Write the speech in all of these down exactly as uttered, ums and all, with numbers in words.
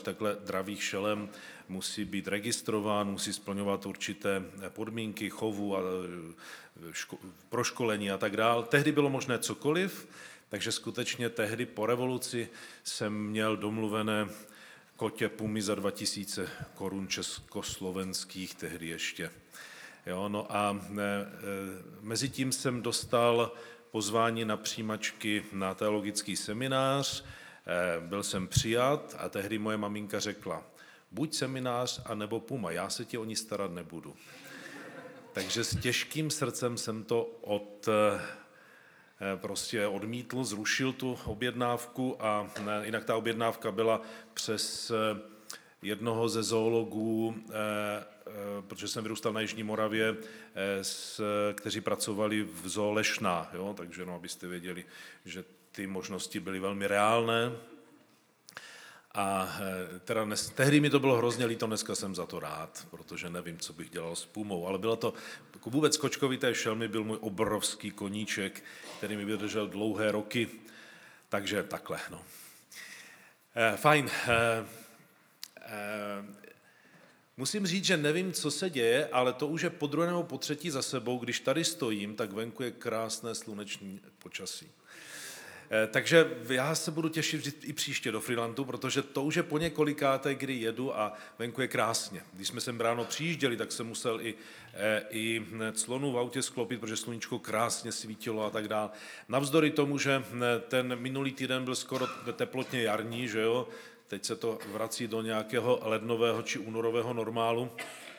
takhle dravých šelem musí být registrován, musí splňovat určité podmínky chovu a ško- proškolení a tak dále. Tehdy bylo možné cokoliv, takže skutečně tehdy po revoluci jsem měl domluvené kotě pumy za dva tisíce korun československých, tehdy ještě. Jo, no a e, e, mezi tím jsem dostal pozvání na přijímačky na teologický seminář, e, byl jsem přijat a tehdy moje maminka řekla, buď seminář, anebo puma, já se ti o ní starat nebudu. Takže s těžkým srdcem jsem to od, e, prostě odmítl, zrušil tu objednávku a ne, jinak ta objednávka byla přes jednoho ze zoologů, protože jsem vyrůstal na Jižní Moravě, kteří pracovali v zoo Lešná, jo? Takže no, abyste věděli, že ty možnosti byly velmi reálné. A teda dnes, tehdy mi to bylo hrozně líto, dneska jsem za to rád, protože nevím, co bych dělal s pumou, ale bylo to, jako vůbec kočkovité šelmy byl můj obrovský koníček, který mi vydržel dlouhé roky, takže takhle, no. E, fajn. E, e, musím říct, že nevím, co se děje, ale to už je po druhé nebo po třetí za sebou, když tady stojím, tak venku je krásné sluneční počasí. Takže já se budu těšit i příště do Freelandu, protože to už je po několikáté, kdy jedu a venku je krásně. Když jsme sem ráno přijížděli, tak jsem musel i, i clonu v autě sklopit, protože sluníčko krásně svítilo a tak dále. Navzdory tomu, že ten minulý týden byl skoro teplotně jarní, že jo, teď se to vrací do nějakého lednového či únorového normálu,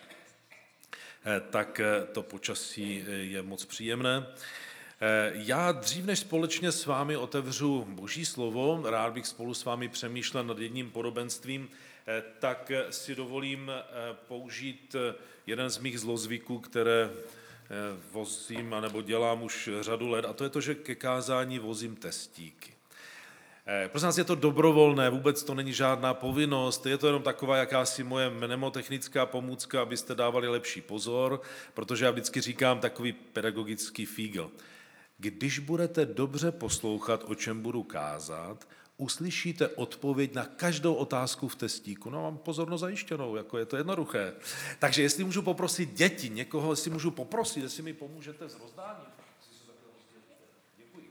tak to počasí je moc příjemné. Já dřív, než společně s vámi otevřu Boží slovo, rád bych spolu s vámi přemýšlel nad jedním podobenstvím, tak si dovolím použít jeden z mých zlozvyků, které vozím anebo dělám už řadu let, a to je to, že ke kázání vozím testíky. Prosím vás, je to dobrovolné, vůbec to není žádná povinnost, je to jenom taková jakási moje mnemotechnická pomůcka, abyste dávali lepší pozor, protože já vždycky říkám takový pedagogický fígl. Když budete dobře poslouchat, o čem budu kázat, uslyšíte odpověď na každou otázku v testíku. No, mám pozornost zajištěnou, jako je to jednoduché. Takže jestli můžu poprosit děti, někoho, jestli můžu poprosit, jestli mi pomůžete s rozdáním. Děkuji.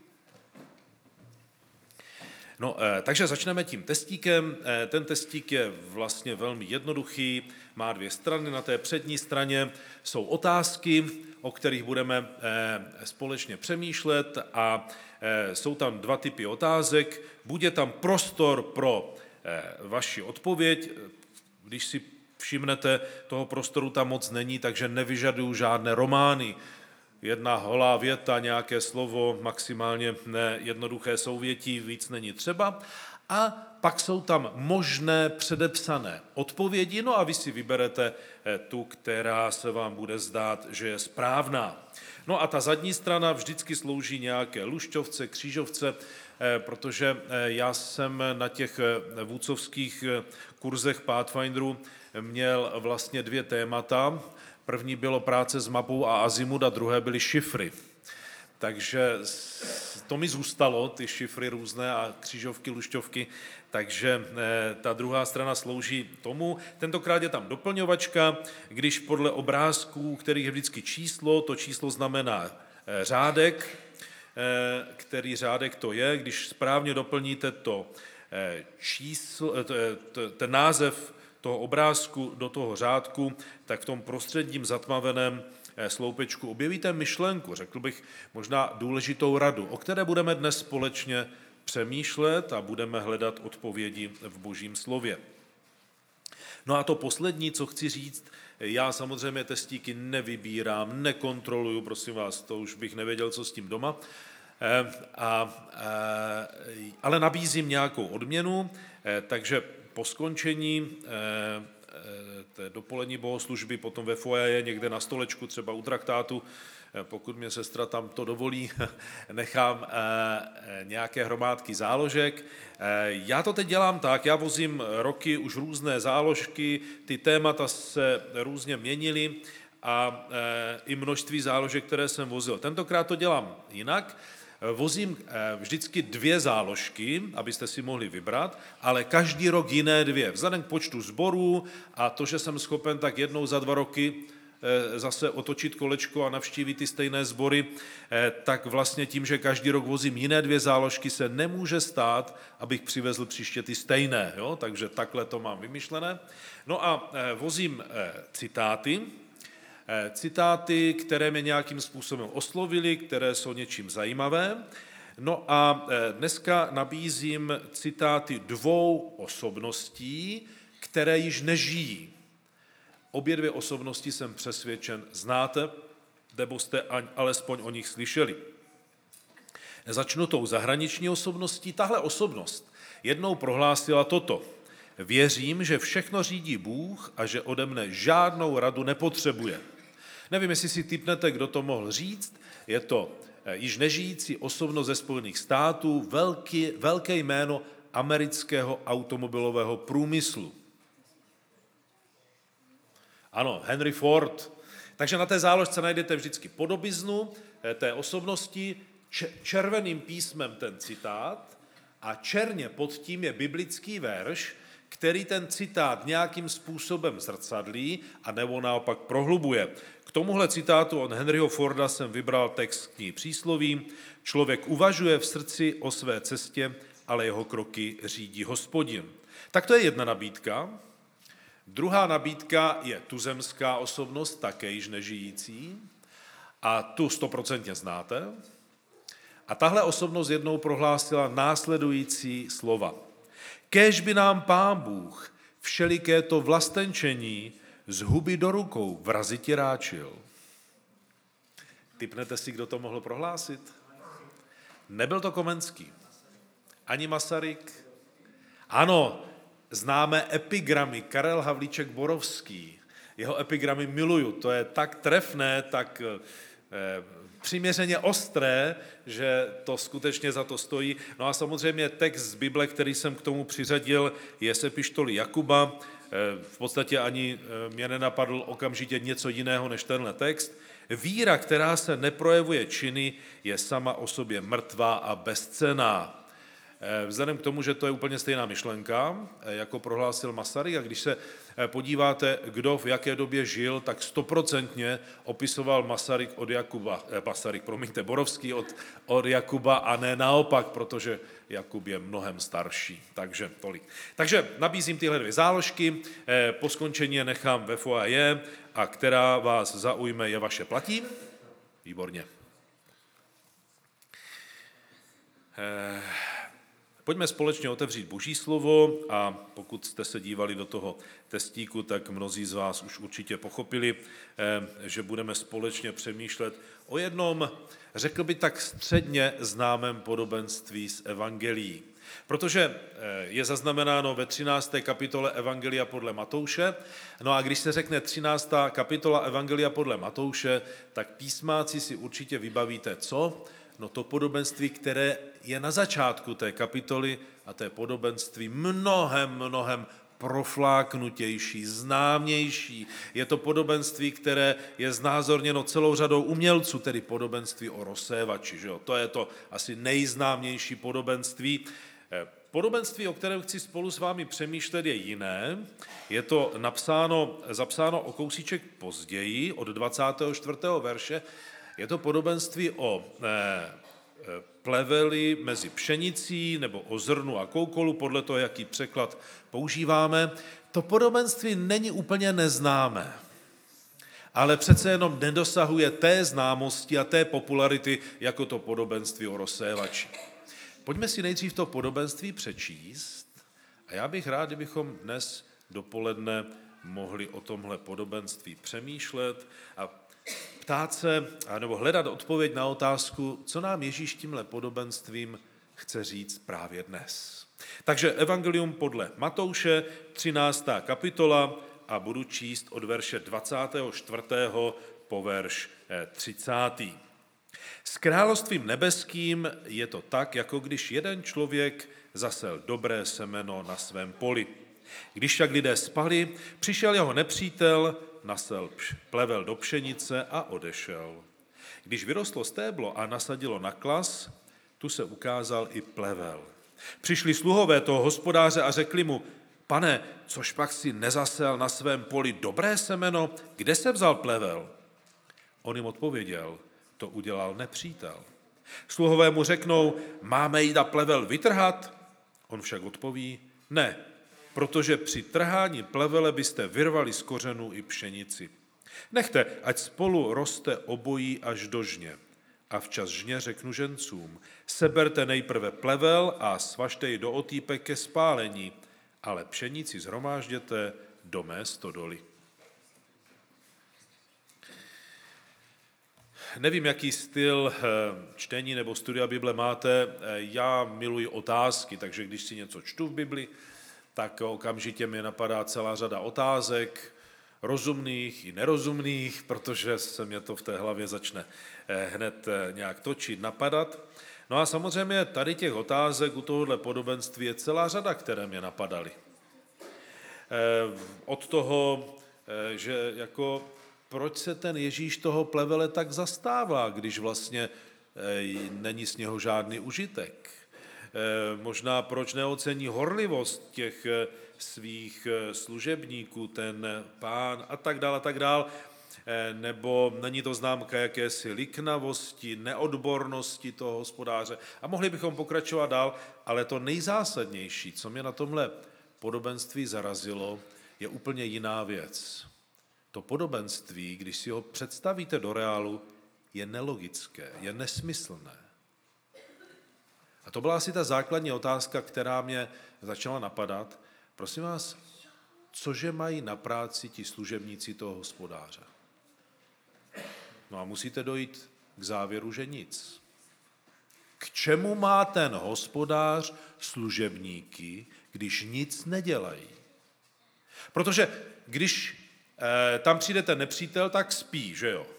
No, takže začneme tím testíkem. Ten testík je vlastně velmi jednoduchý, má dvě strany. Na té přední straně jsou otázky, o kterých budeme společně přemýšlet, a jsou tam dva typy otázek. Bude tam prostor pro vaši odpověď. Když si všimnete, toho prostoru tam moc není, takže nevyžaduju žádné romány. Jedna holá věta, nějaké slovo, maximálně jednoduché souvětí, víc není třeba. A pak jsou tam možné předepsané odpovědi, no a vy si vyberete tu, která se vám bude zdát, že je správná. No a ta zadní strana vždycky slouží nějaké lušťovce, křížovce, protože já jsem na těch vůdcovských kurzech Pathfinderu měl vlastně dvě témata. První bylo práce s mapou a azimut a druhé byly šifry. Takže to mi zůstalo, ty šifry různé a křížovky, lušťovky, takže ta druhá strana slouží tomu. Tentokrát je tam doplňovačka, když podle obrázků, kterých je vždycky číslo, to číslo znamená řádek, který řádek to je, když správně doplníte to číslo, ten název toho obrázku do toho řádku, tak v tom prostředním zatmaveném sloupečku objevíte myšlenku, řekl bych možná důležitou radu, o které budeme dnes společně přemýšlet a budeme hledat odpovědi v Božím slově. No a to poslední, co chci říct, já samozřejmě testíky nevybírám, nekontroluju, prosím vás, to už bych nevěděl, co s tím doma, a, ale nabízím nějakou odměnu, takže po skončení té dopolední bohoslužby, potom ve foyer někde na stolečku, třeba u traktátu, pokud mě sestra tam to dovolí, nechám nějaké hromádky záložek. Já to teď dělám tak, já vozím roky už různé záložky, ty témata se různě měnily a i množství záložek, které jsem vozil. Tentokrát to dělám jinak. Vozím vždycky dvě záložky, abyste si mohli vybrat, ale každý rok jiné dvě. Vzhledem k počtu sborů a to, že jsem schopen tak jednou za dva roky zase otočit kolečko a navštívit ty stejné sbory, tak vlastně tím, že každý rok vozím jiné dvě záložky, se nemůže stát, abych přivezl příště ty stejné. Jo? Takže takhle to mám vymyšlené. No a vozím citáty, citáty, které mě nějakým způsobem oslovily, které jsou něčím zajímavé. No a dneska nabízím citáty dvou osobností, které již nežijí. Obě dvě osobnosti, jsem přesvědčen, znáte, nebo jste alespoň o nich slyšeli. Začnu tou zahraniční osobností. Tahle osobnost jednou prohlásila toto. Věřím, že všechno řídí Bůh a že ode mne žádnou radu nepotřebuje. Nevím, jestli si tipnete, kdo to mohl říct. Je to již nežijící osobnost ze Spojených států, velký, velké jméno amerického automobilového průmyslu. Ano, Henry Ford. Takže na té záložce najdete vždycky podobiznu té osobnosti, červeným písmem ten citát a černě pod tím je biblický verš, který ten citát nějakým způsobem zrcadlí a nebo naopak prohlubuje. K tomuhle citátu od Henryho Forda jsem vybral text knihy Přísloví. Člověk uvažuje v srdci o své cestě, ale jeho kroky řídí Hospodin. Tak to je jedna nabídka. Druhá nabídka je tuzemská osobnost, také již nežijící, a tu stoprocentně znáte. A tahle osobnost jednou prohlásila následující slova. Kéž by nám Pán Bůh všeliké to vlastenčení z huby do rukou vrazitě ráčil. Tipnete si, kdo to mohl prohlásit? Nebyl to Komenský, ani Masaryk. Ano, známe epigramy, Karel Havlíček Borovský. Jeho epigramy miluju, to je tak trefné, tak eh, přiměřeně ostré, že to skutečně za to stojí. No a samozřejmě text z Bible, který jsem k tomu přiřadil, je z epištoly Jakuba. Eh, v podstatě ani eh, mě nenapadl okamžitě něco jiného než tenhle text. Víra, která se neprojevuje činy, je sama o sobě mrtvá a bezcenná. Vzhledem k tomu, že to je úplně stejná myšlenka, jako prohlásil Masaryk, a když se podíváte, kdo v jaké době žil, tak stoprocentně opisoval Masaryk od Jakuba, eh, Masaryk, promiňte, Borovský od, od Jakuba a ne naopak, protože Jakub je mnohem starší. Takže tolik. Takže nabízím tyhle dvě záložky, eh, po skončení je nechám ve foyer a která vás zaujme, je vaše. Platí? Výborně. Eh... Pojďme společně otevřít Boží slovo a pokud jste se dívali do toho testíku, tak mnozí z vás už určitě pochopili, že budeme společně přemýšlet o jednom, řekl by tak středně známém podobenství z evangelií. Protože je zaznamenáno ve třinácté kapitole Evangelia podle Matouše. No a když se řekne třináctá kapitola Evangelia podle Matouše, tak písmáci si určitě vybavíte co? No to podobenství, které je na začátku té kapitoly a to je podobenství mnohem, mnohem profláknutější, známější. Je to podobenství, které je znázorněno celou řadou umělců, tedy podobenství o rozsévači. Že jo? To je to asi nejznámější podobenství. Podobenství, o kterém chci spolu s vámi přemýšlet, je jiné. Je to napsáno, zapsáno o kousíček později, od dvacátého čtvrtého verše. Je to podobenství o eh, pleveli mezi pšenicí nebo o zrnu a koukolu, podle toho, jaký překlad používáme. To podobenství není úplně neznámé, ale přece jenom nedosahuje té známosti a té popularity, jako to podobenství o rozsévači. Pojďme si nejdřív to podobenství přečíst a já bych rád, kdybychom dnes dopoledne mohli o tomhle podobenství přemýšlet a ptát se, nebo hledat odpověď na otázku, co nám Ježíš tímhle podobenstvím chce říct právě dnes. Takže Evangelium podle Matouše, třináctá kapitola a budu číst od verše dvacátého čtvrtého po verš třicátý. S královstvím nebeským je to tak, jako když jeden člověk zasel dobré semeno na svém poli. Když však lidé spali, přišel jeho nepřítel, nasel plevel do pšenice a odešel. Když vyrostlo stéblo a nasadilo naklas, Tu se ukázal i plevel. Přišli sluhové toho hospodáře a řekli mu, pane, což pak si nezasel na svém poli dobré semeno, kde se vzal plevel? On jim odpověděl, to udělal nepřítel. Sluhové mu řeknou, máme jít a plevel vytrhat? On však odpoví, ne, protože při trhání plevele byste vyrvali z kořenů i pšenici. Nechte, ať spolu roste obojí až do žně. A včas žně řeknu žencům, seberte nejprve plevel a svažte ji do otýpek ke spálení, ale pšenici shromážděte do mé stodoly. Nevím, jaký styl čtení nebo studia Bible máte. Já miluji otázky, takže když si něco čtu v Bibli, tak okamžitě mi napadá celá řada otázek, rozumných i nerozumných, protože se mě to v té hlavě začne hned nějak točit, napadat. No a samozřejmě tady těch otázek u tohohle podobenství je celá řada, které mě napadaly. Od toho, že jako proč se ten Ježíš toho plevele tak zastává, když vlastně není z něho žádný užitek. Možná proč neocení horlivost těch svých služebníků, ten pán a tak dál a tak dál, nebo není to známka jakési liknavosti, neodbornosti toho hospodáře. A mohli bychom pokračovat dál, ale to nejzásadnější, co mě na tomhle podobenství zarazilo, je úplně jiná věc. To podobenství, když si ho představíte do reálu, je nelogické, je nesmyslné. A to byla asi ta základní otázka, která mě začala napadat. Prosím vás, cože mají na práci ti služebníci toho hospodáře? No a musíte dojít k závěru, že nic. K čemu má ten hospodář služebníky, když nic nedělají? Protože když eh, tam přijde ten nepřítel, tak spí, že jo?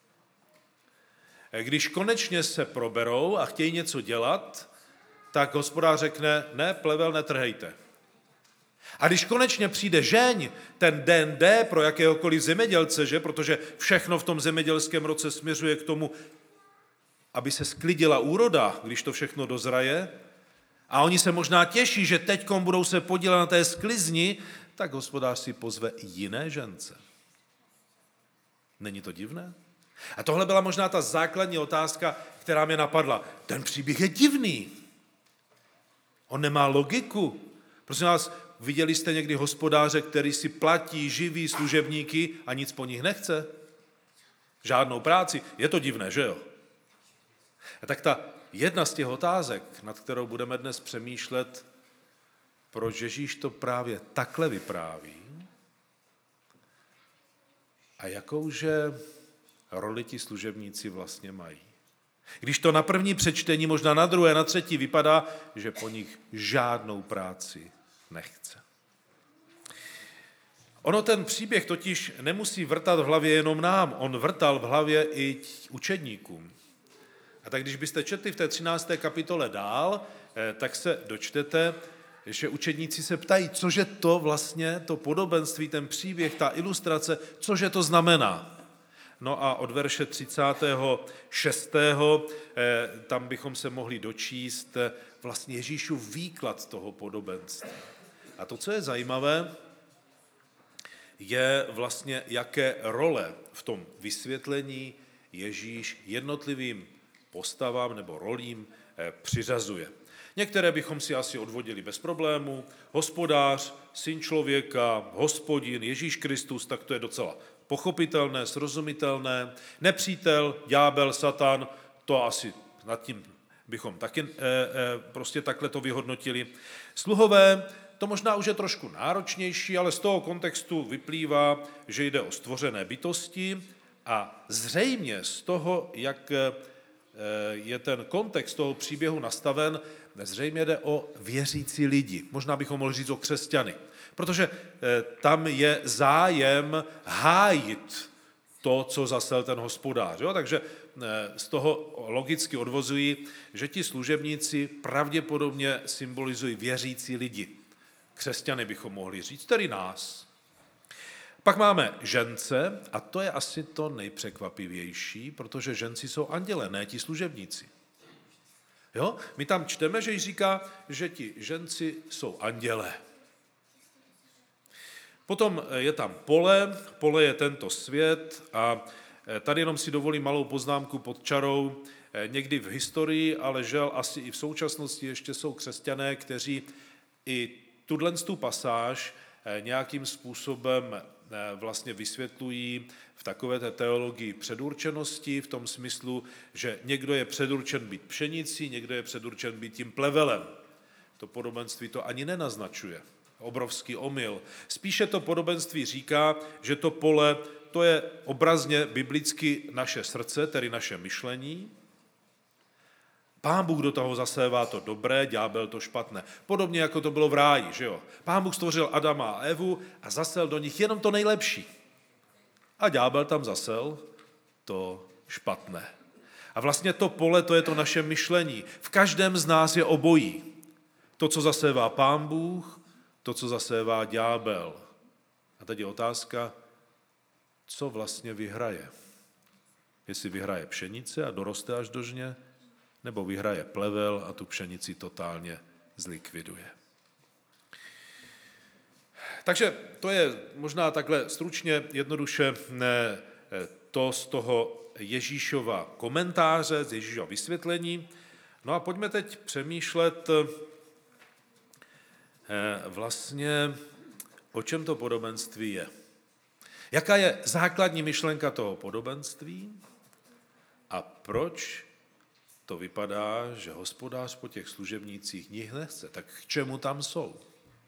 Když konečně se proberou a chtějí něco dělat, tak hospodář řekne, ne, plevel netrhejte. A když konečně přijde žeň, ten den D pro jakéhokoliv zemědělce, že? Protože všechno v tom zemědělském roce směřuje k tomu, aby se sklidila úroda, když to všechno dozraje, a oni se možná těší, že teďkom budou se podílet na té sklizni, tak hospodář si pozve i jiné žence. Není to divné? A tohle byla možná ta základní otázka, která mě napadla. Ten příběh je divný. On nemá logiku. Prosím vás, viděli jste někdy hospodáře, který si platí živý služebníky a nic po nich nechce? Žádnou práci. Je to divné, že jo? A tak ta jedna z těch otázek, nad kterou budeme dnes přemýšlet, proč Ježíš to právě takhle vypráví a jakouže roli ti služebníci vlastně mají. Když to na první přečtení, možná na druhé, na třetí vypadá, že po nich žádnou práci nechce. Ono ten příběh totiž nemusí vrtat v hlavě jenom nám, on vrtal v hlavě i učedníkům. A tak když byste četli v té třinácté kapitole dál, tak se dočtete, že učedníci se ptají, cože to vlastně, to podobenství, ten příběh, ta ilustrace, cože to znamená. No a od verše třicátého šestého tam bychom se mohli dočíst vlastně Ježíšův výklad toho podobenství. A to, co je zajímavé, je vlastně, jaké role v tom vysvětlení Ježíš jednotlivým postavám nebo rolím přiřazuje. Některé bychom si asi odvodili bez problému. Hospodář, syn člověka, hospodin, Ježíš Kristus, tak to je docela pochopitelné, srozumitelné. Nepřítel, ďábel, satan, to asi nad tím bychom taky e, e, prostě takhle to vyhodnotili. Sluhové, to možná už je trošku náročnější, ale z toho kontextu vyplývá, že jde o stvořené bytosti a zřejmě z toho, jak je ten kontext toho příběhu nastaven, zřejmě jde o věřící lidi. Možná bychom mohli říct o křesťany. Protože tam je zájem hájit to, co zasel ten hospodář. Jo? Takže z toho logicky odvozují, že ti služebníci pravděpodobně symbolizují věřící lidi. Křesťany bychom mohli říct, tedy nás. Pak máme žence a to je asi to nejpřekvapivější, protože ženci jsou andělé, ne ti služebníci. Jo? My tam čteme, že jí říká, že ti ženci jsou andělé. Potom je tam pole, pole je tento svět a tady jenom si dovolím malou poznámku pod čarou. Někdy v historii, ale žel asi i v současnosti ještě jsou křesťané, kteří i tuto pasáž nějakým způsobem vlastně vysvětlují v takové té teologii předurčenosti, v tom smyslu, že někdo je předurčen být pšenicí, někdo je předurčen být tím plevelem. To podobenství to ani nenaznačuje. Obrovský omyl. Spíše to podobenství říká, že to pole, to je obrazně biblicky naše srdce, tedy naše myšlení. Pán Bůh do toho zasévá to dobré, ďábel to špatné. Podobně jako to bylo v ráji, že jo? Pán Bůh stvořil Adama a Evu a zasel do nich jenom to nejlepší. A ďábel tam zasel to špatné. A vlastně to pole, to je to naše myšlení. V každém z nás je obojí. To, co zasévá Pán Bůh, to, co zasévá ďábel. A teď je otázka, co vlastně vyhraje. Jestli vyhraje pšenice a doroste až do žně, nebo vyhraje plevel a tu pšenici totálně zlikviduje. Takže to je možná takhle stručně, jednoduše to z toho Ježíšova komentáře, z Ježíšova vysvětlení. No a pojďme teď přemýšlet vlastně, o čem to podobenství je. Jaká je základní myšlenka toho podobenství a proč to vypadá, že hospodář po těch služebnících nich nechce. Tak k čemu tam jsou?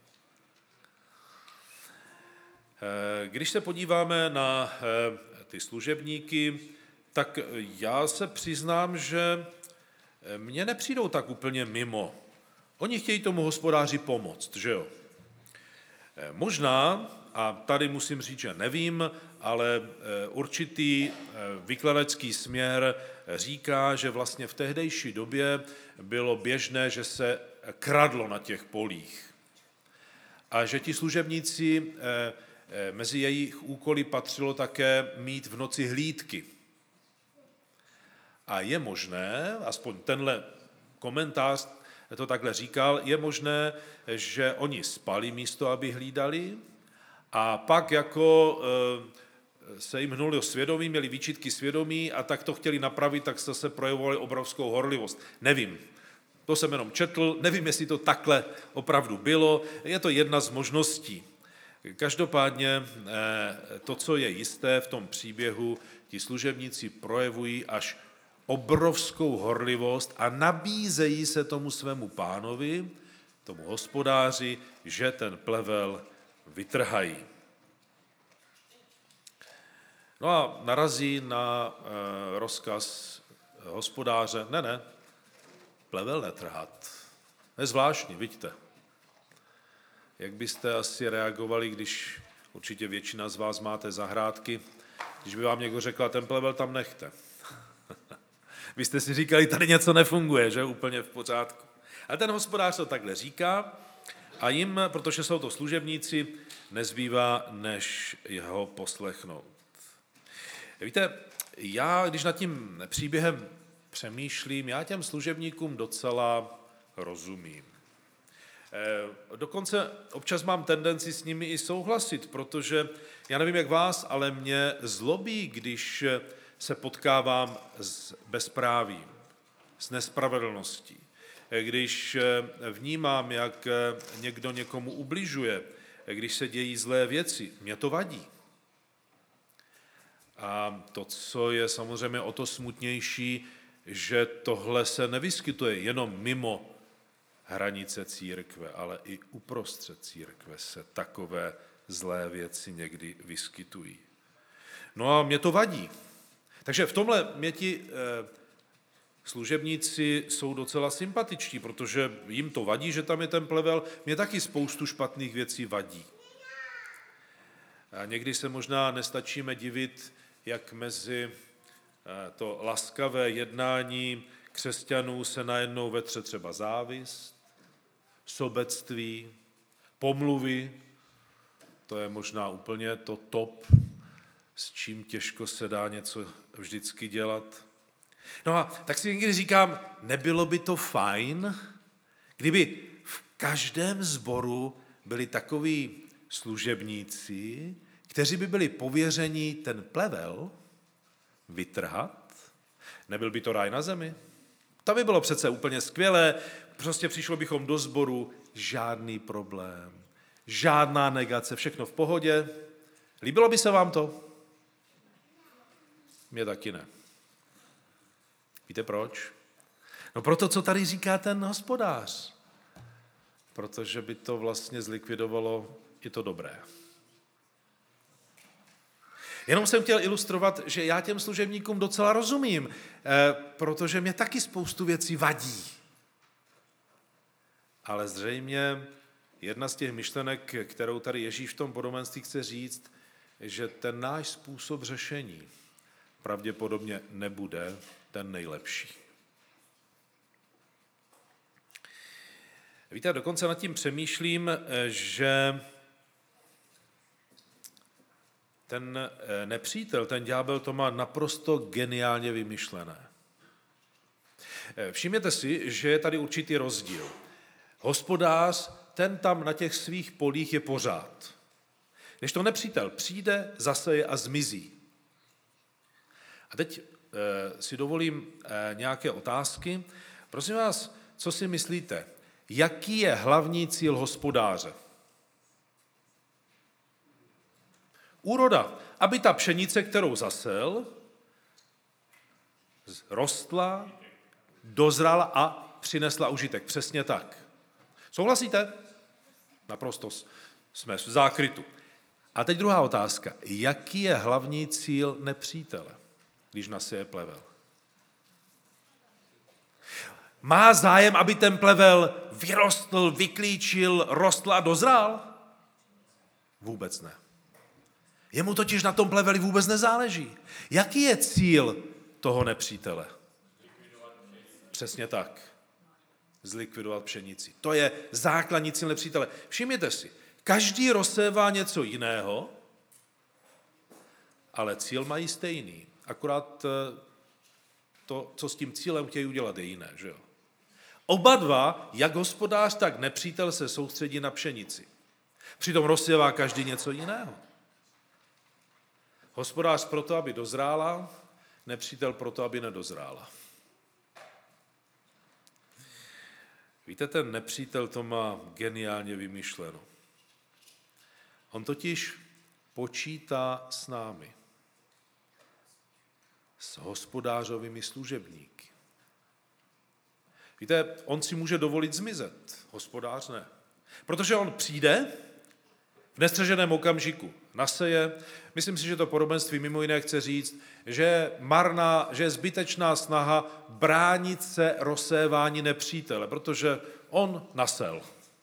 Když se podíváme na ty služebníky, tak já se přiznám, že mně nepřijdou tak úplně mimo. Oni chtějí tomu hospodáři pomoct, že jo? Možná, a tady musím říct, že nevím, ale určitý vykladačský směr říká, že vlastně v tehdejší době bylo běžné, že se kradlo na těch polích. A že ti služebníci, mezi jejich úkoly patřilo také mít v noci hlídky. A je možné, aspoň tenhle komentář to takhle říkal, je možné, že oni spali místo, aby hlídali, a pak jako se jim hnulo svědomí, měli výčitky svědomí a tak to chtěli napravit, tak se se projevovali obrovskou horlivost. Nevím, to jsem jenom četl, nevím, jestli to takhle opravdu bylo, je to jedna z možností. Každopádně to, co je jisté v tom příběhu, ti služebníci projevují až obrovskou horlivost a nabízejí se tomu svému pánovi, tomu hospodáři, že ten plevel vytrhají. No a narazí na e, rozkaz hospodáře, ne, ne, plevel netrhat. Je zvláštní, vidíte. Jak byste asi reagovali, když určitě většina z vás máte zahrádky, když by vám někdo řekl, ten plevel tam nechte. Vy jste si říkali, tady něco nefunguje, že úplně v pořádku. A ten hospodář to takhle říká a jim, protože jsou to služebníci, nezbývá, než jeho poslechnout. Víte, já, když nad tím příběhem přemýšlím, já těm služebníkům docela rozumím. Dokonce občas mám tendenci s nimi i souhlasit, protože já nevím, jak vás, ale mě zlobí, když se potkávám s bezprávím, s nespravedlností, když vnímám, jak někdo někomu ubližuje, když se dějí zlé věci, mě to vadí. A to, co je samozřejmě o to smutnější, že tohle se nevyskytuje jenom mimo hranice církve, ale i uprostřed církve se takové zlé věci někdy vyskytují. No a mě to vadí. Takže v tomhle mě ti eh, služebníci jsou docela sympatičtí, protože jim to vadí, že tam je ten plevel, mě taky spoustu špatných věcí vadí. A někdy se možná nestačíme divit, jak mezi eh, to laskavé jednání křesťanů se najednou vetře třeba závist, sobectví, pomluvy, to je možná úplně to top, s čím těžko se dá něco vždycky dělat. No a tak si někdy říkám, nebylo by to fajn, kdyby v každém sboru byli takoví služebníci, kteří by byli pověřeni ten plevel vytrhat. Nebyl by to ráj na zemi? To by bylo přece úplně skvělé, prostě přišlo bychom do sboru, žádný problém, žádná negace, všechno v pohodě. Líbilo by se vám to? Mně taky ne. Víte proč? No proto, co tady říká ten hospodář. Protože by to vlastně zlikvidovalo i to dobré. Jenom jsem chtěl ilustrovat, že já těm služebníkům docela rozumím, protože mě taky spoustu věcí vadí. Ale zřejmě jedna z těch myšlenek, kterou tady Ježíš v tom podobenství chce říct, že ten náš způsob řešení pravděpodobně nebude ten nejlepší. Víte, dokonce nad tím přemýšlím, že ten nepřítel, ten ďábel, to má naprosto geniálně vymyšlené. Všimněte si, že je tady určitý rozdíl. Hospodář, ten tam na těch svých polích je pořád. Když to nepřítel přijde, zaseje a zmizí. A teď e, si dovolím e, nějaké otázky. Prosím vás, co si myslíte? Jaký je hlavní cíl hospodáře? Úroda. Aby ta pšenice, kterou zasel, rostla, dozrala a přinesla užitek. Přesně tak. Souhlasíte? Naprosto jsme v zákrytu. A teď druhá otázka. Jaký je hlavní cíl nepřítele, když naseje plevel? Má zájem, aby ten plevel vyrostl, vyklíčil, rostl a dozrál? Vůbec ne. Jemu totiž na tom pleveli vůbec nezáleží. Jaký je cíl toho nepřítele? Přesně tak. Zlikvidovat pšenici. To je základní cíl nepřítele. Všimněte si, každý rozsévá něco jiného, ale cíl mají stejný. Akorát to, co s tím cílem chtějí udělat, je jiné. Že jo? Oba dva, jak hospodář, tak nepřítel, se soustředí na pšenici. Přitom rozsévá každý něco jiného. Hospodář proto, aby dozrála, nepřítel proto, aby nedozrála. Víte, ten nepřítel to má geniálně vymyšleno. On totiž počítá s námi, s hospodářovými služebníky. Víte, on si může dovolit zmizet, hospodář ne. Protože on přijde v nestřeženém okamžiku, naseje. Myslím si, že to podobenství mimo jiné chce říct, že je marná, že je zbytečná snaha bránit se rozsévání nepřítele, protože on nasel.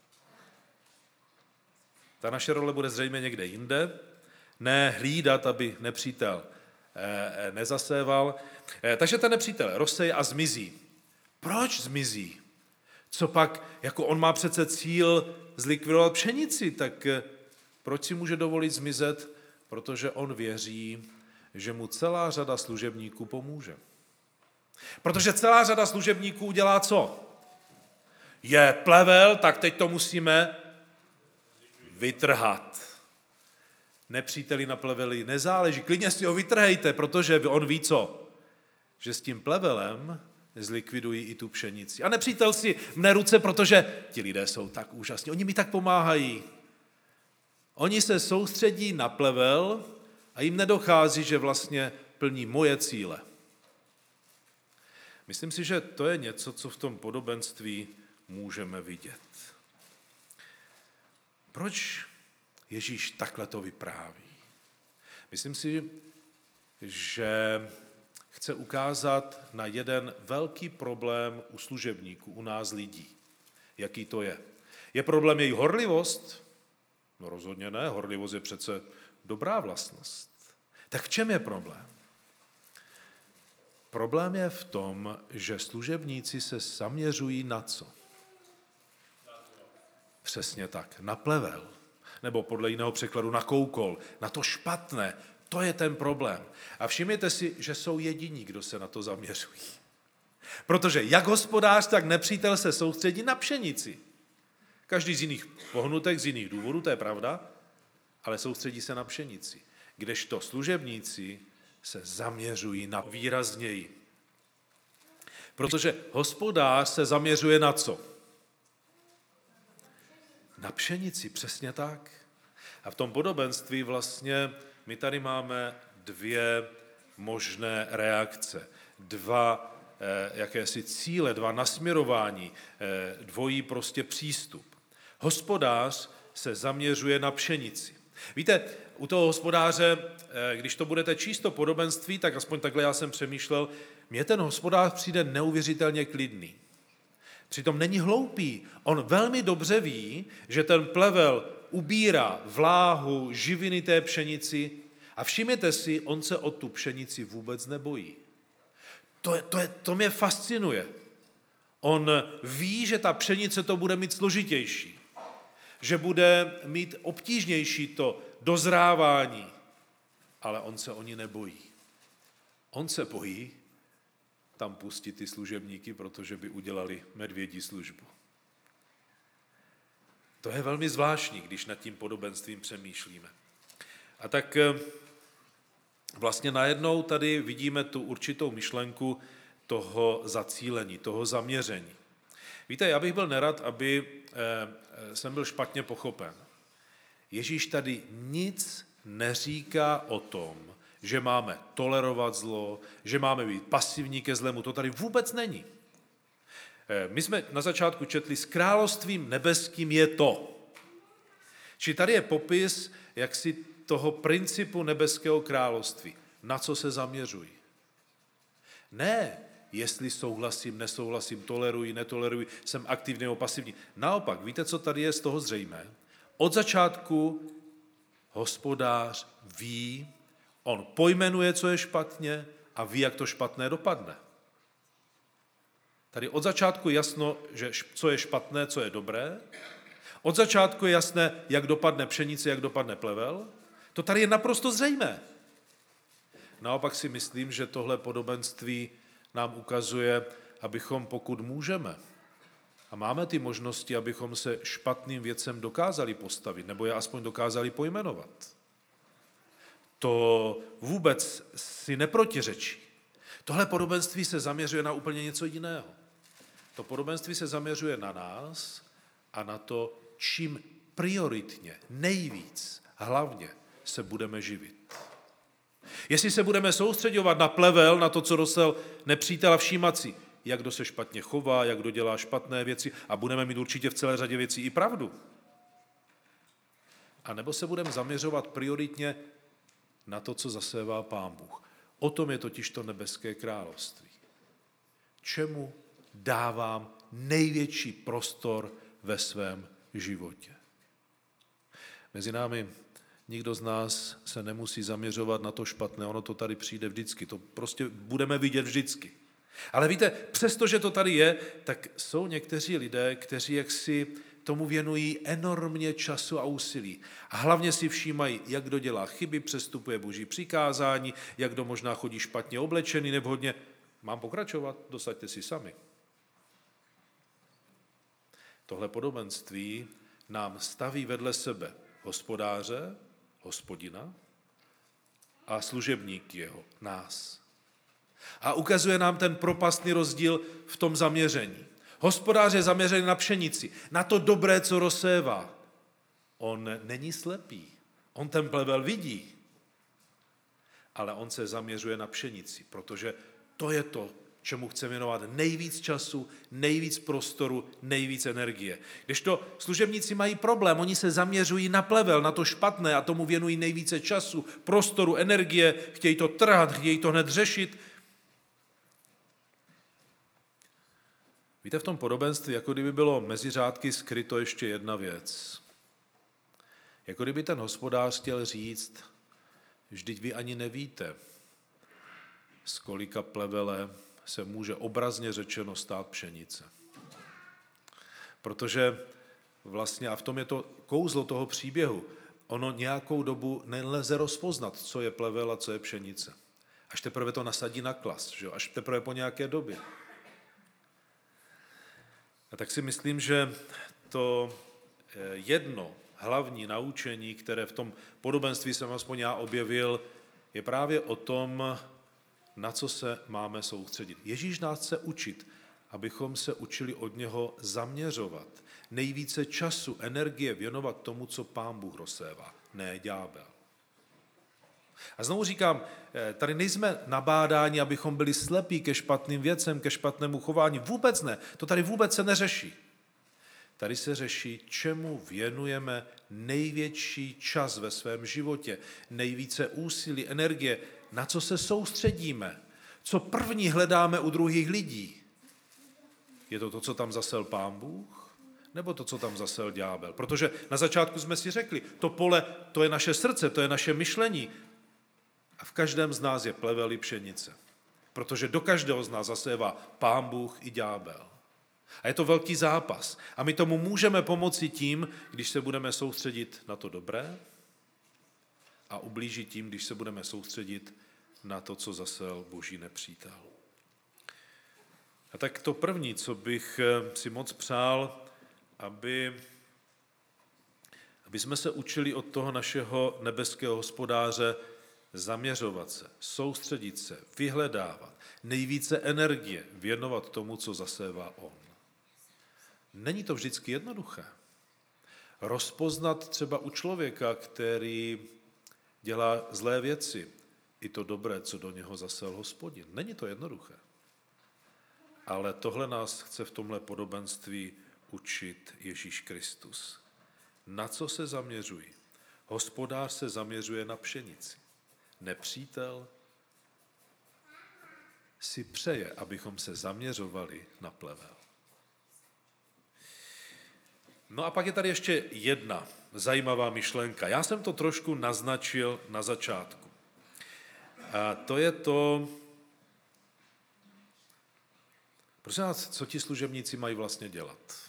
Ta naše role bude zřejmě někde jinde, ne hlídat, aby nepřítel nezaséval. Takže ten nepřítel rozseje a zmizí. Proč zmizí? Co pak, jako on má přece cíl zlikvidovat pšenici, tak proč si může dovolit zmizet? Protože on věří, že mu celá řada služebníků pomůže. Protože celá řada služebníků dělá co? Je plevel, tak teď to musíme vytrhat. Nepříteli na pleveli nezáleží. Klidně si ho vytrhejte, protože on ví co? Že s tím plevelem zlikvidují i tu pšenici. A nepřítel si mne ruce, protože ti lidé jsou tak úžasní. Oni mi tak pomáhají. Oni se soustředí na plevel a jim nedochází, že vlastně plní moje cíle. Myslím si, že to je něco, co v tom podobenství můžeme vidět. Proč Ježíš takhle to vypráví? Myslím si, že chce ukázat na jeden velký problém u služebníků, u nás lidí. Jaký to je? Je problém jejich horlivost? No rozhodně ne, horlivost je přece dobrá vlastnost. Tak v čem je problém? Problém je v tom, že služebníci se zaměřují na co? Přesně tak, na plevel. Nebo podle jiného překladu na koukol, na to špatné, To je ten problém. A všimněte si, že jsou jediní, kdo se na to zaměřují. Protože jak hospodář, tak nepřítel se soustředí na pšenici. Každý z jiných pohnutek, z jiných důvodů, to je pravda, ale soustředí se na pšenici. Kdežto služebníci se zaměřují na výrazněji. Protože hospodář se zaměřuje na co? Na pšenici, přesně tak. A v tom podobenství vlastně my tady máme dvě možné reakce. Dva eh, jakési cíle, dva nasměrování, eh, dvojí prostě přístup. Hospodář se zaměřuje na pšenici. Víte, u toho hospodáře, eh, když to budete číst to podobenství, tak aspoň takhle já jsem přemýšlel, mně ten hospodář přijde neuvěřitelně klidný. Přitom není hloupý. On velmi dobře ví, že ten plevel ubírá vláhu, živiny té pšenici a všimněte si, on se o tu pšenici vůbec nebojí. To, je, to, je, to mě fascinuje. On ví, že ta pšenice to bude mít složitější, že bude mít obtížnější to dozrávání, ale on se o ní nebojí. On se bojí tam pustit ty služebníky, protože by udělali medvědí službu. To je velmi zvláštní, když nad tím podobenstvím přemýšlíme. A tak vlastně najednou tady vidíme tu určitou myšlenku toho zacílení, toho zaměření. Víte, já bych byl nerad, aby jsem byl špatně pochopen. Ježíš tady nic neříká o tom, že máme tolerovat zlo, že máme být pasivní ke zlému, to tady vůbec není. My jsme na začátku četli, s královstvím nebeským je to. Či tady je popis jaksi toho principu nebeského království. Na co se zaměřují? Ne, jestli souhlasím, nesouhlasím, toleruji, netoleruji, jsem aktivní nebo pasivní. Naopak, víte, co tady je z toho zřejmé? Od začátku hospodář ví, on pojmenuje, co je špatně a ví, jak to špatné dopadne. Tady od začátku je jasno, že co je špatné, co je dobré. Od začátku je jasné, jak dopadne pšenice, jak dopadne plevel. To tady je naprosto zřejmé. Naopak si myslím, že tohle podobenství nám ukazuje, abychom pokud můžeme a máme ty možnosti, abychom se špatným věcem dokázali postavit, nebo je aspoň dokázali pojmenovat. To vůbec si neprotiřečí. Tohle podobenství se zaměřuje na úplně něco jiného. To podobenství se zaměřuje na nás a na to, čím prioritně, nejvíc, hlavně se budeme živit. Jestli se budeme soustředovat na plevel, na to, co rosel nepřítel a všímat si, jak kdo se špatně chová, jak kdo dělá špatné věci a budeme mít určitě v celé řadě věcí i pravdu. A nebo se budeme zaměřovat prioritně na to, co zasévá Pán Bůh. O tom je totiž to nebeské království. Čemu dávám největší prostor ve svém životě. Mezi námi nikdo z nás se nemusí zaměřovat na to špatné, ono to tady přijde vždycky, to prostě budeme vidět vždycky. Ale víte, přestože to tady je, tak jsou někteří lidé, kteří jaksi tomu věnují enormně času a úsilí. A hlavně si všímají, jak kdo dělá chyby, přestupuje boží přikázání, jak kdo možná chodí špatně oblečený, nevhodně. Mám pokračovat? Dosaďte si sami. Tohle podobenství nám staví vedle sebe hospodáře, hospodina a služebník jeho, nás. A ukazuje nám ten propastný rozdíl v tom zaměření. Hospodář je zaměřený na pšenici, na to dobré, co rozsévá. On není slepý, on ten plevel vidí, ale on se zaměřuje na pšenici, protože to je to, čemu chce věnovat nejvíc času, nejvíc prostoru, nejvíc energie. Kdežto služebníci mají problém, oni se zaměřují na plevel, na to špatné a tomu věnují nejvíce času, prostoru, energie, chtějí to trhat, chtějí to hned řešit. Víte, v tom podobenství, jako kdyby bylo mezi řádky skryto ještě jedna věc. Jako kdyby ten hospodář chtěl říct, vždyť vy ani nevíte, z kolika plevele se může obrazně řečeno stát pšenice. Protože vlastně, a v tom je to kouzlo toho příběhu, ono nějakou dobu nelze rozpoznat, co je plevel a co je pšenice. Až teprve to nasadí na klas, že jo? Až teprve po nějaké době. A tak si myslím, že to jedno hlavní naučení, které v tom podobenství jsem aspoň já objevil, je právě o tom, na co se máme soustředit. Ježíš nás chce učit, abychom se učili od něho zaměřovat. Nejvíce času, energie věnovat tomu, co Pán Bůh rozsévá, ne ďábel. A znovu říkám, tady nejsme nabádáni, abychom byli slepí ke špatným věcem, ke špatnému chování. Vůbec ne. To tady vůbec se neřeší. Tady se řeší, čemu věnujeme největší čas ve svém životě, nejvíce úsilí, energie, na co se soustředíme, co první hledáme u druhých lidí. Je to to, co tam zasel Pán Bůh, nebo to, co tam zasel ďábel? Protože na začátku jsme si řekli, to pole, to je naše srdce, to je naše myšlení. A v každém z nás je plevel i pšenice. Protože do každého z nás zasévá Pán Bůh i ďábel. A je to velký zápas. A my tomu můžeme pomoci tím, když se budeme soustředit na to dobré a ublížit tím, když se budeme soustředit na to, co zasel Boží nepřítel. A tak to první, co bych si moc přál, aby, aby jsme se učili od toho našeho nebeského hospodáře zaměřovat se, soustředit se, vyhledávat, nejvíce energie věnovat tomu, co zasévá on. Není to vždycky jednoduché. Rozpoznat třeba u člověka, který dělá zlé věci, i to dobré, co do něho zasel Hospodin. Není to jednoduché. Ale tohle nás chce v tomhle podobenství učit Ježíš Kristus. Na co se zaměřují? Hospodář se zaměřuje na pšenici. Nepřítel si přeje, abychom se zaměřovali na plevel. No a pak je tady ještě jedna zajímavá myšlenka. Já jsem to trošku naznačil na začátku. A to je to, prosím vás, co ti služebníci mají vlastně dělat.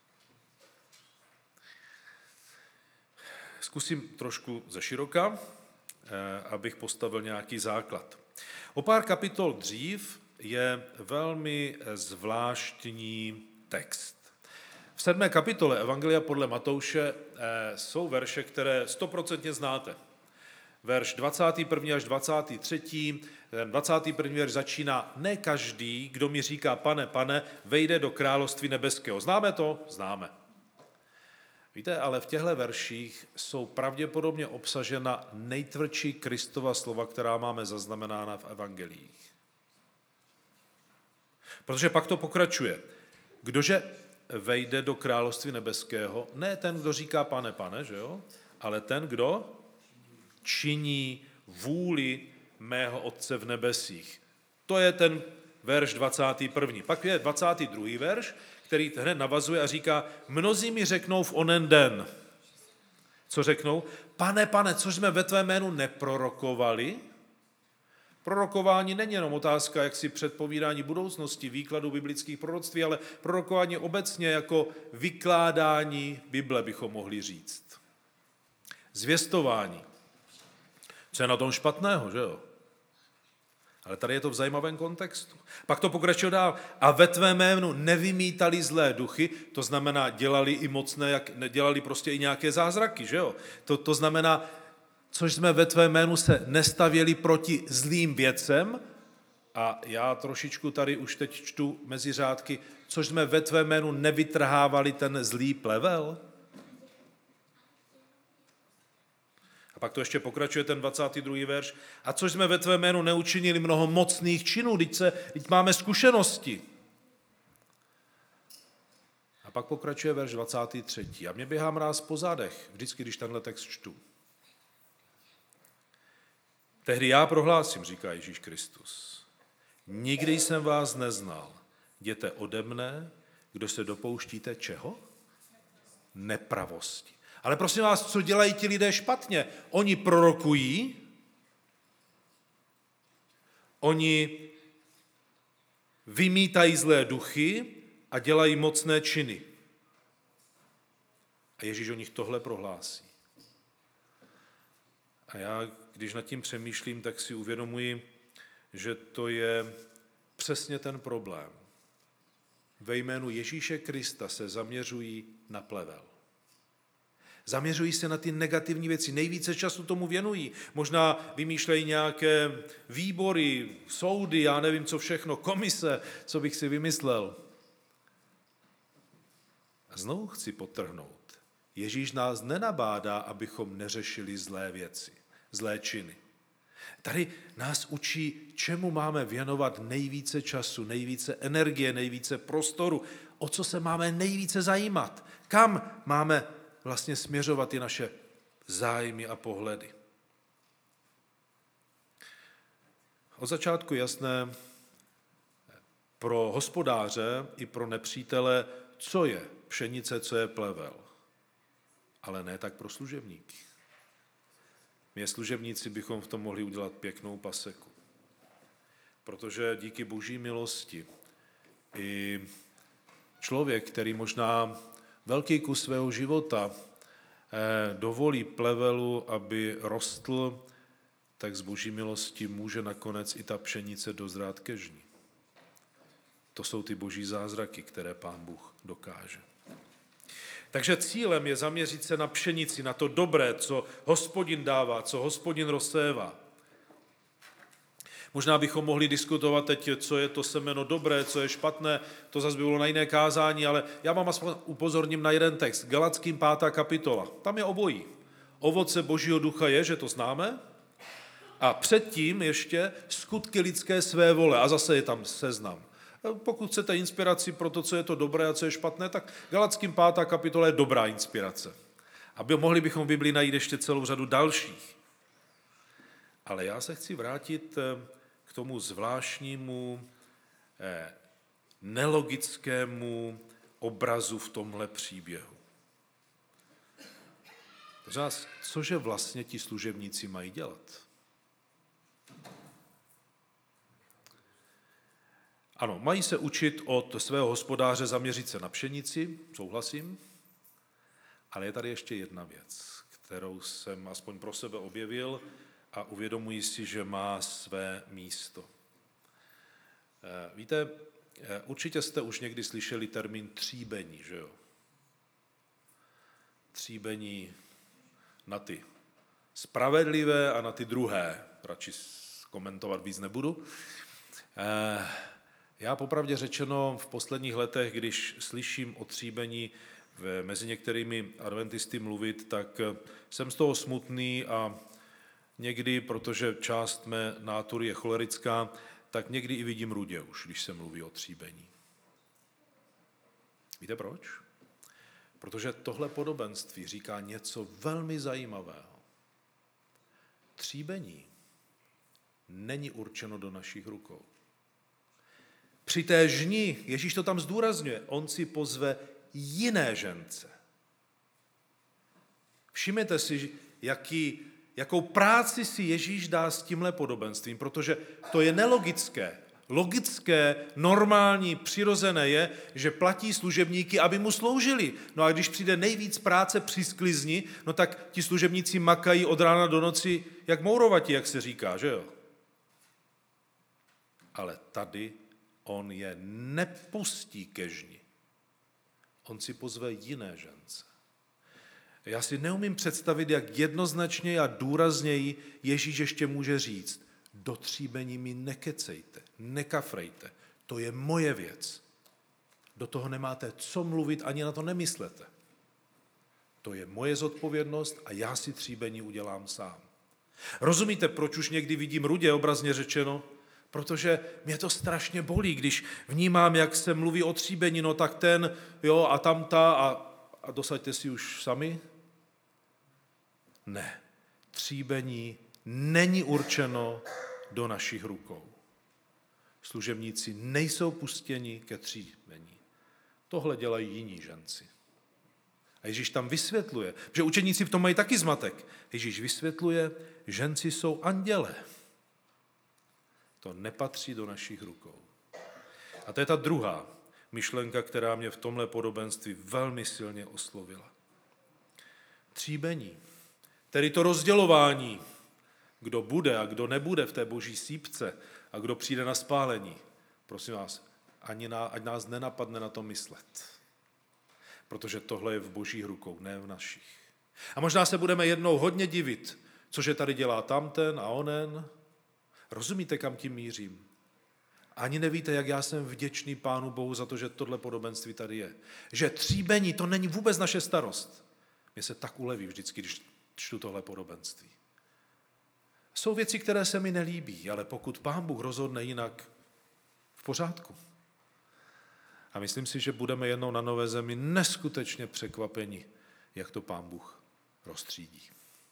Zkusím trošku ze široka, abych postavil nějaký základ. O pár kapitol dřív je velmi zvláštní text. V sedmé kapitole Evangelia podle Matouše jsou verše, které stoprocentně znáte. Verš dvacátý první až dvacátý třetí Ten dvacátý první verš začíná: ne každý, kdo mi říká pane, pane, vejde do království nebeského. Známe to? Známe. Víte, ale v těchto verších jsou pravděpodobně obsažena nejtvrdší Kristova slova, která máme zaznamenána v evangelích. Protože pak to pokračuje. Kdože vejde do království nebeského, ne ten, kdo říká pane, pane, že jo? Ale ten, kdo činí vůli mého Otce v nebesích. To je ten verš dvacátý první. Pak je dvacátý druhý verš, který hned navazuje a říká: mnozí mi řeknou v onen den. Co řeknou? Pane, pane, což jsme ve tvé jménu neprorokovali? Prorokování není jenom otázka jaksi předpovídání budoucnosti, výkladu biblických proroctví, ale prorokování obecně jako vykládání Bible, bychom mohli říct. Zvěstování. Co je na tom špatného, že jo? Ale tady je to v zajímavém kontextu. Pak to pokračuje dál. A ve tvé jménu nevymítali zlé duchy, to znamená, dělali i mocné, jak, dělali prostě i nějaké zázraky, že jo? To, to znamená, což jsme ve tvé jménu se nestavěli proti zlým věcem, a já trošičku tady už teď čtu mezi řádky, což jsme ve tvé jménu nevytrhávali ten zlý plevel. A pak to ještě pokračuje ten dvacátý druhý verš. A což jsme ve tvé jménu neučinili mnoho mocných činů, teď, se, teď máme zkušenosti. A pak pokračuje verš dvacátý třetí A mě běhá mráz po zádech, vždycky, když tenhle text čtu. Tehdy já prohlásím, říká Ježíš Kristus, nikdy jsem vás neznal. Jděte ode mne, kdo se dopouštíte čeho? Nepravosti. Ale prosím vás, co dělají ti lidé špatně? Oni prorokují, oni vymítají zlé duchy a dělají mocné činy. A Ježíš o nich tohle prohlásí. A já, když nad tím přemýšlím, tak si uvědomuji, že to je přesně ten problém. Ve jménu Ježíše Krista se zaměřují na plevel. Zaměřují se na ty negativní věci, nejvíce času tomu věnují. Možná vymýšlejí nějaké výbory, soudy, já nevím co všechno, komise, co bych si vymyslel. A znovu chci podtrhnout. Ježíš nás nenabádá, abychom neřešili zlé věci, zlé činy. Tady nás učí, čemu máme věnovat nejvíce času, nejvíce energie, nejvíce prostoru, o co se máme nejvíce zajímat, kam máme vlastně směřovat i naše zájmy a pohledy. Od začátku jasné pro hospodáře i pro nepřítele, co je pšenice, co je plevel. Ale ne tak pro služebníky. My služebníci bychom v tom mohli udělat pěknou paseku. Protože díky boží milosti i člověk, který možná velký kus svého života dovolí plevelu, aby rostl, tak z boží milosti může nakonec i ta pšenice dozrát ke žni. To jsou ty boží zázraky, které Pán Bůh dokáže. Takže cílem je zaměřit se na pšenici, na to dobré, co Hospodin dává, co Hospodin rozsévá. Možná bychom mohli diskutovat teď, co je to semeno dobré, co je špatné, to zase by bylo na jiné kázání, ale já vám aspoň upozorním na jeden text, Galackým pátá kapitola. Tam je obojí. Ovoce Božího ducha je, že to známe, a předtím ještě skutky lidské své vole, a zase je tam seznam. Pokud chcete inspiraci pro to, co je to dobré a co je špatné, tak Galackým pátá kapitola je dobrá inspirace. A mohli bychom v Biblii najít ještě celou řadu dalších. Ale já se chci vrátit k tomu zvláštnímu, nelogickému obrazu v tomhle příběhu. Cože vlastně ti služebníci mají dělat? Ano, mají se učit od svého hospodáře zaměřit se na pšenici, souhlasím, ale je tady ještě jedna věc, kterou jsem aspoň pro sebe objevil a uvědomuji si, že má své místo. Víte, určitě jste už někdy slyšeli termín tříbení, že jo? Tříbení na ty spravedlivé a na ty druhé. Radši komentovat víc nebudu. Já popravdě řečeno v posledních letech, když slyším o tříbení mezi některými adventisty mluvit, tak jsem z toho smutný a někdy, protože část mé nátury je cholerická, tak někdy i vidím rudě už, když se mluví o tříbení. Víte proč? Protože tohle podobenství říká něco velmi zajímavého. Tříbení není určeno do našich rukou. Při té žni, Ježíš to tam zdůrazňuje, on si pozve jiné žence. Všimněte si, jaký, jakou práci si Ježíš dá s tímhle podobenstvím, protože to je nelogické. Logické, normální, přirozené je, že platí služebníky, aby mu sloužili. No a když přijde nejvíc práce při sklizni, no tak ti služebníci makají od rána do noci jak mourovati, jak se říká, že jo? Ale tady on je nepustí ke žni. On si pozve jiné žence. Já si neumím představit, jak jednoznačně a důrazněji Ježíš ještě může říct, do tříbení mi nekecejte, nekafrejte, to je moje věc. Do toho nemáte co mluvit, ani na to nemyslete. To je moje zodpovědnost a já si tříbení udělám sám. Rozumíte, proč už někdy vidím rudě, obrazně řečeno? Protože mě to strašně bolí, když vnímám, jak se mluví o tříbení, no tak ten, jo, a tamta, a, a dosaďte si už sami. Ne, tříbení není určeno do našich rukou. Služebníci nejsou pustěni ke tříbení. Tohle dělají jiní ženci. A Ježíš tam vysvětluje, že učeníci v tom mají taky zmatek. Ježíš vysvětluje, ženci jsou anděle. To nepatří do našich rukou. A to je ta druhá myšlenka, která mě v tomhle podobenství velmi silně oslovila. Tříbení, tedy to rozdělování kdo bude a kdo nebude v té boží sípce a kdo přijde na spálení, prosím vás, ani na, ať nás nenapadne na to myslet. Protože tohle je v božích rukou, ne v našich. A možná se budeme jednou hodně divit, cože tady dělá tamten a onen. Rozumíte, kam tím mířím? Ani nevíte, jak já jsem vděčný Pánu Bohu za to, že tohle podobenství tady je. Že tříbení, to není vůbec naše starost. Mně se tak uleví vždycky, když čtu tohle podobenství. Jsou věci, které se mi nelíbí, ale pokud Pán Bůh rozhodne jinak, v pořádku. A myslím si, že budeme jednou na Nové zemi neskutečně překvapeni, jak to Pán Bůh rozstřídí.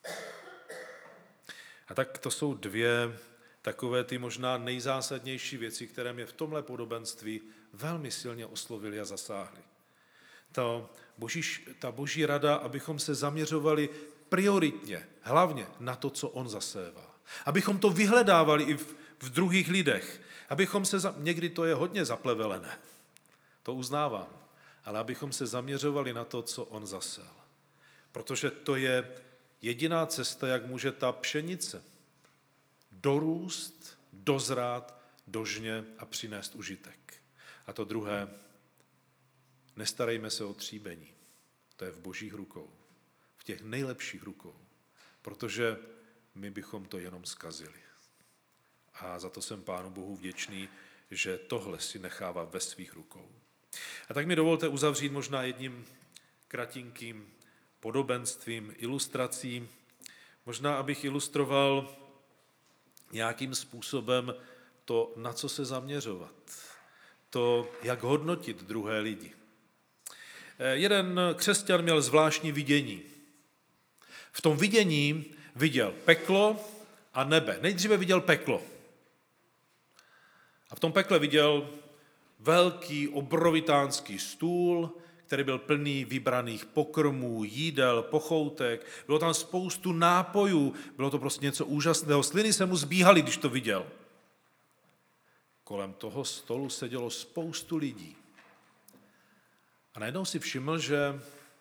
A tak to jsou dvě takové ty možná nejzásadnější věci, které mě v tomhle podobenství velmi silně oslovily a zasáhly. Ta boží, ta boží rada, abychom se zaměřovali prioritně, hlavně na to, co on zasévá. Abychom to vyhledávali i v, v druhých lidech. Abychom se, za, někdy to je hodně zaplevelené, to uznávám, ale abychom se zaměřovali na to, co on zasel. Protože to je jediná cesta, jak může ta pšenice dorůst, dozrát, dožně a přinést užitek. A to druhé, nestarejme se o tříbení. To je v božích rukou, v těch nejlepších rukou, protože my bychom to jenom zkazili. A za to jsem Pánu Bohu vděčný, že tohle si nechává ve svých rukou. A tak mi dovolte uzavřít možná jedním kratinkým podobenstvím, ilustrací. Možná, abych ilustroval nějakým způsobem to, na co se zaměřovat. To, jak hodnotit druhé lidi. Jeden křesťan měl zvláštní vidění. V tom vidění viděl peklo a nebe. Nejdříve viděl peklo. A v tom pekle viděl velký obrovitánský stůl, který byl plný vybraných pokrmů, jídel, pochoutek. Bylo tam spoustu nápojů, bylo to prostě něco úžasného. Sliny se mu zbíhaly, když to viděl. Kolem toho stolu sedělo spoustu lidí. A najednou si všiml, že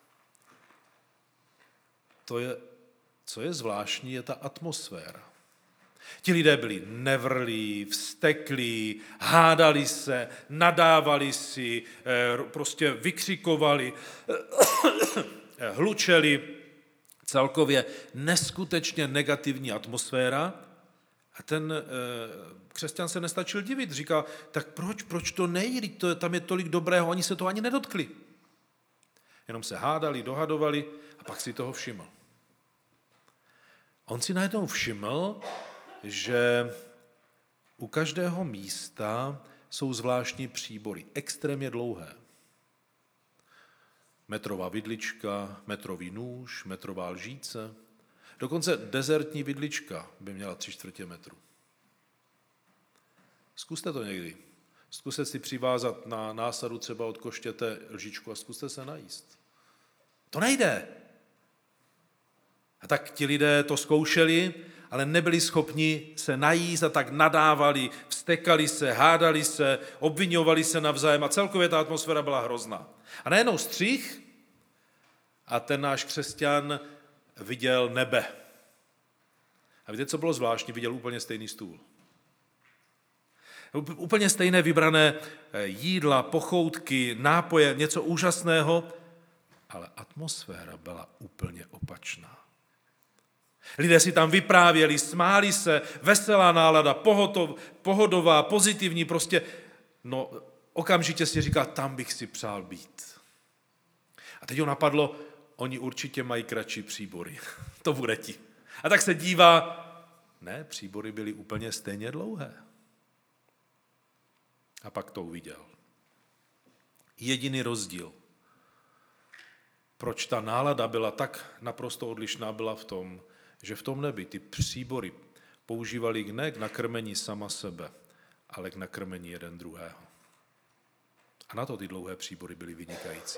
to je, co je zvláštní, je ta atmosféra. Ti lidé byli nevrlí, vzteklí, hádali se, nadávali si, prostě vykřikovali, hlučeli, celkově neskutečně negativní atmosféra. A ten křesťan se nestačil divit, říká, tak proč, proč to nejde, to, tam je tolik dobrého, oni se toho ani nedotkli. Jenom se hádali, dohadovali a pak si toho všiml. On si najednou všiml, že u každého místa jsou zvláštní příbory, extrémně dlouhé. Metrová vidlička, metrový nůž, metrová lžíce. Dokonce dezertní vidlička by měla tři čtvrtě metru. Zkuste to někdy. Zkuste si přivázat na násadu třeba od koštěte lžičku a zkuste se najíst. To nejde. A tak ti lidé to zkoušeli, ale nebyli schopni se najíst a tak nadávali, vztekali se, hádali se, obviňovali se navzájem a celkově ta atmosféra byla hrozná. A najednou střih a ten náš křesťan viděl nebe. A víte, co bylo zvláštní? Viděl úplně stejný stůl. Úplně stejné vybrané jídla, pochoutky, nápoje, něco úžasného, ale atmosféra byla úplně opačná. Lidé si tam vyprávěli, smáli se, veselá nálada, pohotov, pohodová, pozitivní, prostě, no okamžitě si říká, tam bych si přál být. A teď ho napadlo, oni určitě mají kratší příbory, to bude ti. A tak se dívá, ne, příbory byly úplně stejně dlouhé. A pak to uviděl. Jediný rozdíl, proč ta nálada byla tak naprosto odlišná, byla v tom, že v tom nebi ty příbory používali ne k nakrmení sama sebe, ale k nakrmení jeden druhého. A na to ty dlouhé příbory byly vynikající.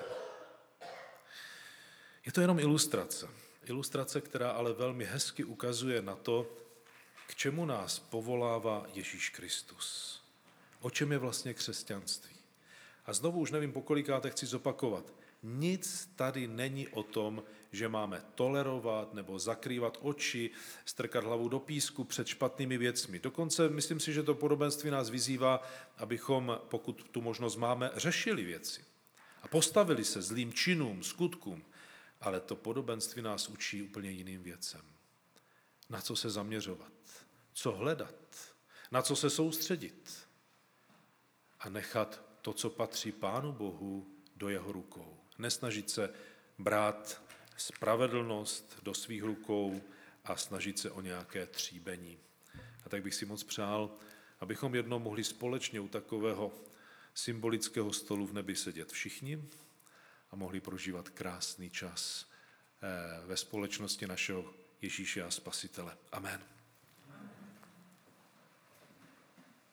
Je to jenom ilustrace. Ilustrace, která ale velmi hezky ukazuje na to, k čemu nás povolává Ježíš Kristus. O čem je vlastně křesťanství. A znovu už nevím, pokolikáte chci zopakovat. Nic tady není o tom, že máme tolerovat nebo zakrývat oči, strkat hlavu do písku před špatnými věcmi. Dokonce myslím si, že to podobenství nás vyzývá, abychom, pokud tu možnost máme, řešili věci a postavili se zlým činům, skutkům. Ale to podobenství nás učí úplně jiným věcem. Na co se zaměřovat, co hledat, na co se soustředit a nechat to, co patří Pánu Bohu, do jeho rukou. Nesnažit se brát spravedlnost do svých rukou a snažit se o nějaké tříbení. A tak bych si moc přál, abychom jednou mohli společně u takového symbolického stolu v nebi sedět všichni a mohli prožívat krásný čas ve společnosti našeho Ježíše a Spasitele. Amen.